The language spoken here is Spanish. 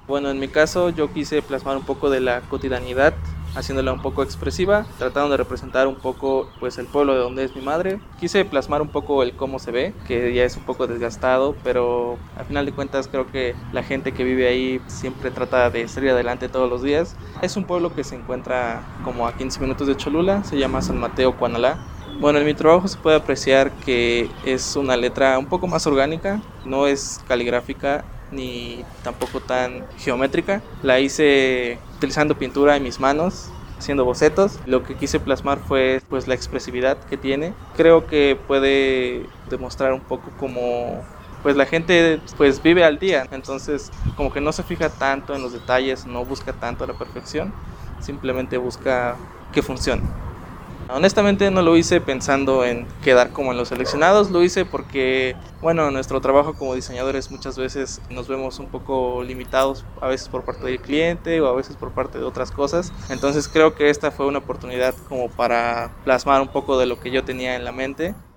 Bueno, en mi caso yo quise plasmar un poco de la cotidianidad, haciéndola un poco expresiva, tratando de representar un poco pues el pueblo de donde es mi madre. Quise plasmar un poco el cómo se ve, que ya es un poco desgastado, pero al final de cuentas creo que la gente que vive ahí siempre trata de salir adelante todos los días. Es un pueblo que se encuentra como a 15 minutos de Cholula, se llama San Mateo Cuanalá. Bueno, en mi trabajo se puede apreciar que es una letra un poco más orgánica, no es caligráfica ni tampoco tan geométrica. La hice utilizando pintura en mis manos, haciendo bocetos. Lo que quise plasmar fue pues la expresividad que tiene. Creo que puede demostrar un poco como pues la gente pues vive al día, entonces como que no se fija tanto en los detalles, no busca tanto la perfección, simplemente busca que funcione. Honestamente no lo hice pensando en quedar como en los seleccionados, lo hice porque, bueno, nuestro trabajo como diseñadores muchas veces nos vemos un poco limitados, a veces por parte del cliente o a veces por parte de otras cosas. Entonces creo que esta fue una oportunidad como para plasmar un poco de lo que yo tenía en la mente.